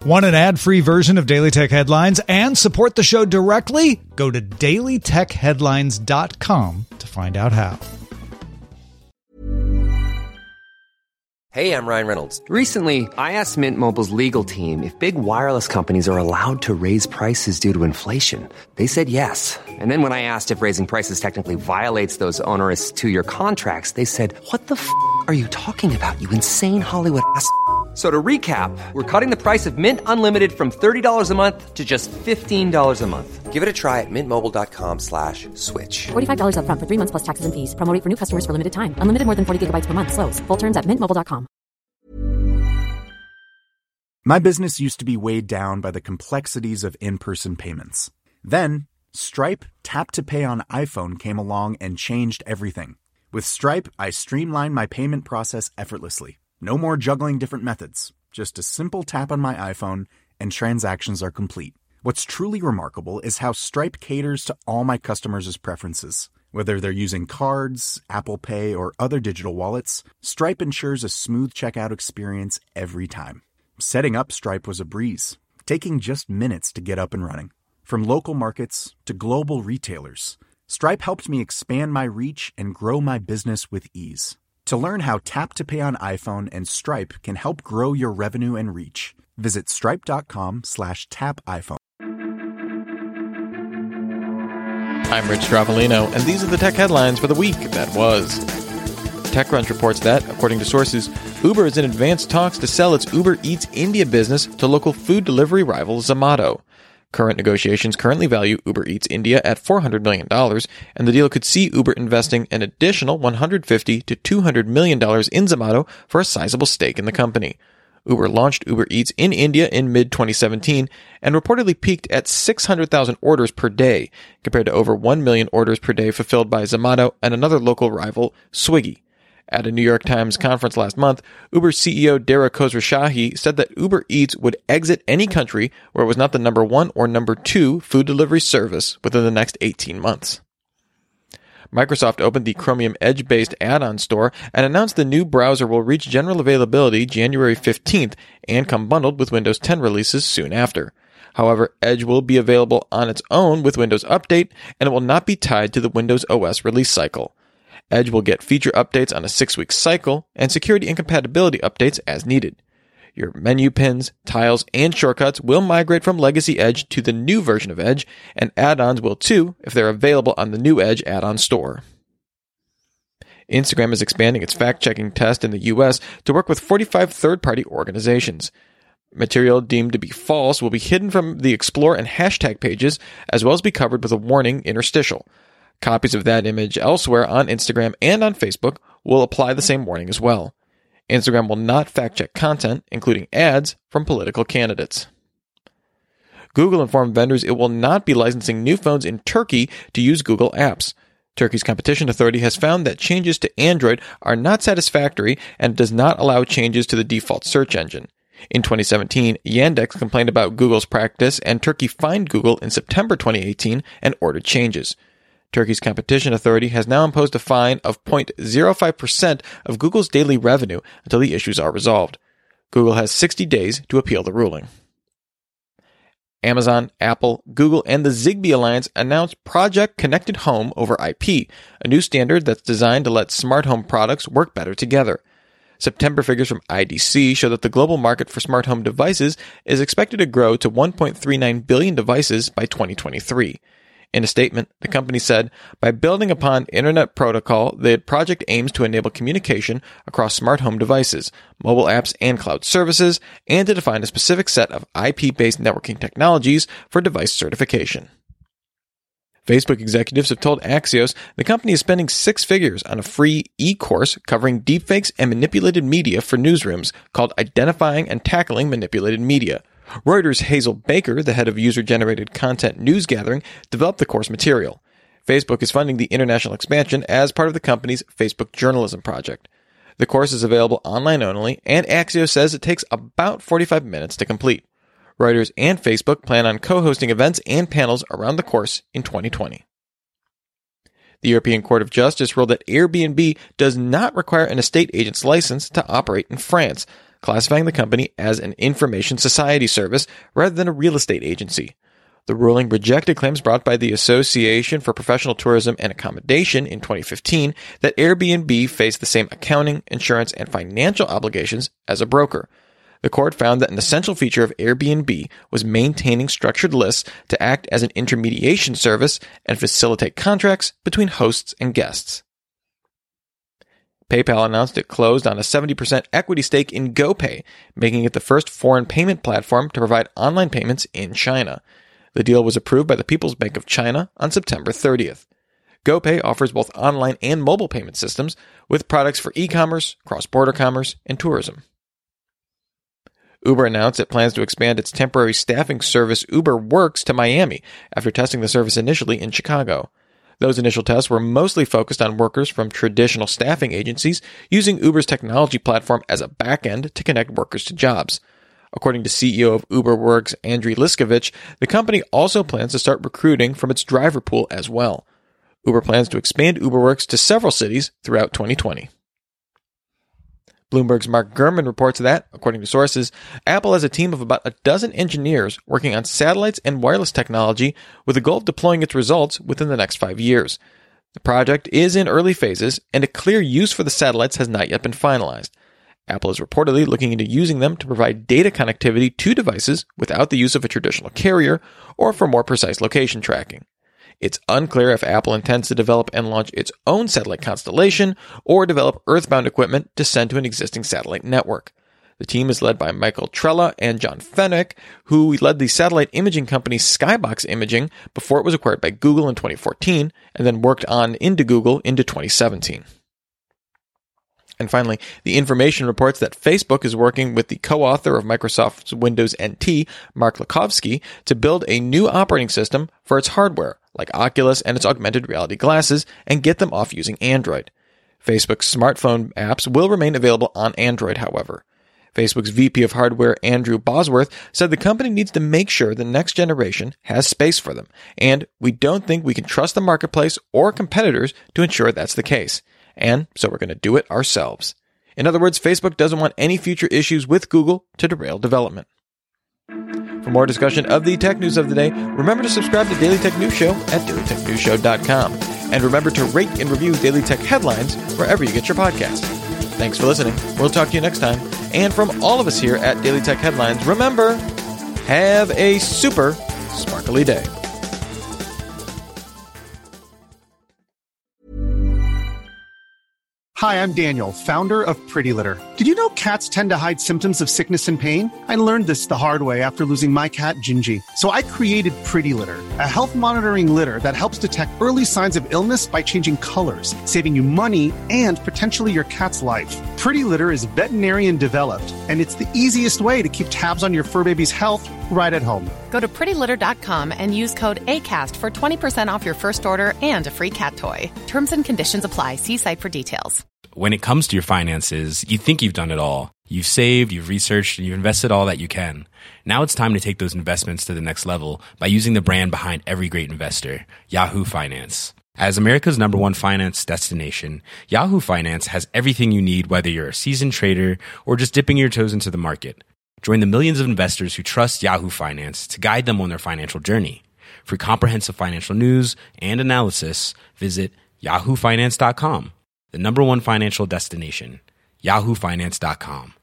Want an ad-free version of Daily Tech Headlines and support the show directly? Go to dailytechheadlines.com to find out how. Hey, I'm Ryan Reynolds. Recently, I asked Mint Mobile's legal team if big wireless companies are allowed to raise prices due to inflation. They said yes. And then when I asked if raising prices technically violates those onerous 2-year contracts, they said, "What the f*** are you talking about, you insane Hollywood ass?" So to recap, we're cutting the price of Mint Unlimited from $30 a month to just $15 a month. Give it a try at mintmobile.com/switch. $45 up front for 3 months plus taxes and fees. Promo rate for new customers for limited time. Unlimited more than 40 gigabytes per month. Slows full terms at mintmobile.com. My business used to be weighed down by the complexities of in-person payments. Then, Stripe Tap to Pay on iPhone came along and changed everything. With Stripe, I streamlined my payment process effortlessly. No more juggling different methods. Just a simple tap on my iPhone and transactions are complete. What's truly remarkable is how Stripe caters to all my customers' preferences. Whether they're using cards, Apple Pay, or other digital wallets, Stripe ensures a smooth checkout experience every time. Setting up Stripe was a breeze, taking just minutes to get up and running. From local markets to global retailers, Stripe helped me expand my reach and grow my business with ease. To learn how Tap to Pay on iPhone and Stripe can help grow your revenue and reach, visit stripe.com/tapiphone. I'm Rich Straffolino, and these are the tech headlines for the week that was. TechCrunch reports that, according to sources, Uber is in advanced talks to sell its Uber Eats India business to local food delivery rival Zomato. Current negotiations currently value Uber Eats India at $400 million, and the deal could see Uber investing an additional $150 to $200 million in Zomato for a sizable stake in the company. Uber launched Uber Eats in India in mid-2017 and reportedly peaked at 600,000 orders per day, compared to over 1 million orders per day fulfilled by Zomato and another local rival, Swiggy. At a New York Times conference last month, Uber CEO Dara Khosrowshahi said that Uber Eats would exit any country where it was not the number 1 or number 2 food delivery service within the next 18 months. Microsoft opened the Chromium Edge-based add-on store and announced the new browser will reach general availability January 15th and come bundled with Windows 10 releases soon after. However, Edge will be available on its own with Windows Update, and it will not be tied to the Windows OS release cycle. Edge will get feature updates on a 6-week cycle and security and compatibility updates as needed. Your menu pins, tiles, and shortcuts will migrate from legacy Edge to the new version of Edge, and add-ons will too if they're available on the new Edge add-on store. Instagram is expanding its fact-checking test in the U.S. to work with 45 third-party organizations. Material deemed to be false will be hidden from the Explore and hashtag pages, as well as be covered with a warning interstitial. Copies of that image elsewhere on Instagram and on Facebook will apply the same warning as well. Instagram will not fact-check content, including ads, from political candidates. Google informed vendors it will not be licensing new phones in Turkey to use Google Apps. Turkey's competition authority has found that changes to Android are not satisfactory and does not allow changes to the default search engine. In 2017, Yandex complained about Google's practice, and Turkey fined Google in September 2018 and ordered changes. Turkey's competition authority has now imposed a fine of 0.05% of Google's daily revenue until the issues are resolved. Google has 60 days to appeal the ruling. Amazon, Apple, Google, and the Zigbee Alliance announced Project Connected Home over IP, a new standard that's designed to let smart home products work better together. September figures from IDC show that the global market for smart home devices is expected to grow to 1.39 billion devices by 2023. In a statement, the company said, by building upon Internet Protocol, the project aims to enable communication across smart home devices, mobile apps, and cloud services, and to define a specific set of IP-based networking technologies for device certification. Facebook executives have told Axios the company is spending 6 figures on a free e-course covering deepfakes and manipulated media for newsrooms called Identifying and Tackling Manipulated Media. Reuters' Hazel Baker, the head of user-generated content news gathering, developed the course material. Facebook is funding the international expansion as part of the company's Facebook Journalism project. The course is available online only, and Axios says it takes about 45 minutes to complete. Reuters and Facebook plan on co-hosting events and panels around the course in 2020. The European Court of Justice ruled that Airbnb does not require an estate agent's license to operate in France, classifying the company as an information society service rather than a real estate agency. The ruling rejected claims brought by the Association for Professional Tourism and Accommodation in 2015 that Airbnb faced the same accounting, insurance, and financial obligations as a broker. The court found that an essential feature of Airbnb was maintaining structured lists to act as an intermediation service and facilitate contracts between hosts and guests. PayPal announced it closed on a 70% equity stake in GoPay, making it the first foreign payment platform to provide online payments in China. The deal was approved by the People's Bank of China on September 30th. GoPay offers both online and mobile payment systems with products for e-commerce, cross-border commerce, and tourism. Uber announced it plans to expand its temporary staffing service Uber Works to Miami after testing the service initially in Chicago. Those initial tests were mostly focused on workers from traditional staffing agencies using Uber's technology platform as a backend to connect workers to jobs. According to CEO of Uber Works, Andriy Liskovich, the company also plans to start recruiting from its driver pool as well. Uber plans to expand Uber Works to several cities throughout 2020. Bloomberg's Mark Gurman reports that, according to sources, Apple has a team of about a dozen engineers working on satellites and wireless technology with the goal of deploying its results within the next 5 years. The project is in early phases, and a clear use for the satellites has not yet been finalized. Apple is reportedly looking into using them to provide data connectivity to devices without the use of a traditional carrier or for more precise location tracking. It's unclear if Apple intends to develop and launch its own satellite constellation or develop earthbound equipment to send to an existing satellite network. The team is led by Michael Trella and John Fenwick, who led the satellite imaging company Skybox Imaging before it was acquired by Google in 2014 and then worked on into Google into 2017. And finally, The Information reports that Facebook is working with the co-author of Microsoft's Windows NT, Mark Lakovsky, to build a new operating system for its hardware, like Oculus and its augmented reality glasses, and get them off using Android. Facebook's smartphone apps will remain available on Android, however. Facebook's VP of Hardware, Andrew Bosworth, said the company needs to make sure the next generation has space for them, and we don't think we can trust the marketplace or competitors to ensure that's the case. And so we're going to do it ourselves. In other words, Facebook doesn't want any future issues with Google to derail development. For more discussion of the tech news of the day, remember to subscribe to Daily Tech News Show at dailytechnewsshow.com. And remember to rate and review Daily Tech Headlines wherever you get your podcast. Thanks for listening. We'll talk to you next time. And from all of us here at Daily Tech Headlines, remember, have a super sparkly day. Hi, I'm Daniel, founder of Pretty Litter. Did you know cats tend to hide symptoms of sickness and pain? I learned this the hard way after losing my cat, Gingy. So I created Pretty Litter, a health monitoring litter that helps detect early signs of illness by changing colors, saving you money and potentially your cat's life. Pretty Litter is veterinarian developed, and it's the easiest way to keep tabs on your fur baby's health right at home. Go to prettylitter.com and use code ACAST for 20% off your first order and a free cat toy. Terms and conditions apply. See site for details. When it comes to your finances, you think you've done it all. You've saved, you've researched, and you've invested all that you can. Now it's time to take those investments to the next level by using the brand behind every great investor, Yahoo Finance. As America's #1 finance destination, Yahoo Finance has everything you need, whether you're a seasoned trader or just dipping your toes into the market. Join the millions of investors who trust Yahoo Finance to guide them on their financial journey. For comprehensive financial news and analysis, visit yahoofinance.com. The #1 financial destination, yahoofinance.com.